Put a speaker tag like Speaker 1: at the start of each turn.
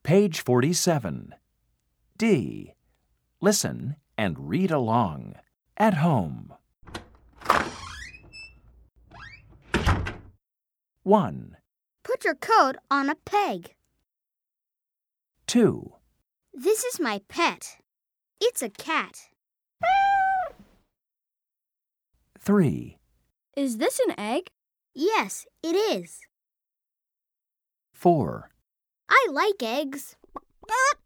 Speaker 1: Page 47. D. Listen and read along. At home. 1,
Speaker 2: Put your coat on a peg.
Speaker 1: 2,
Speaker 2: This is my pet. It's a cat.
Speaker 1: 3,
Speaker 3: Is this an egg?
Speaker 2: Yes, it is.
Speaker 1: 4,
Speaker 2: I like eggs.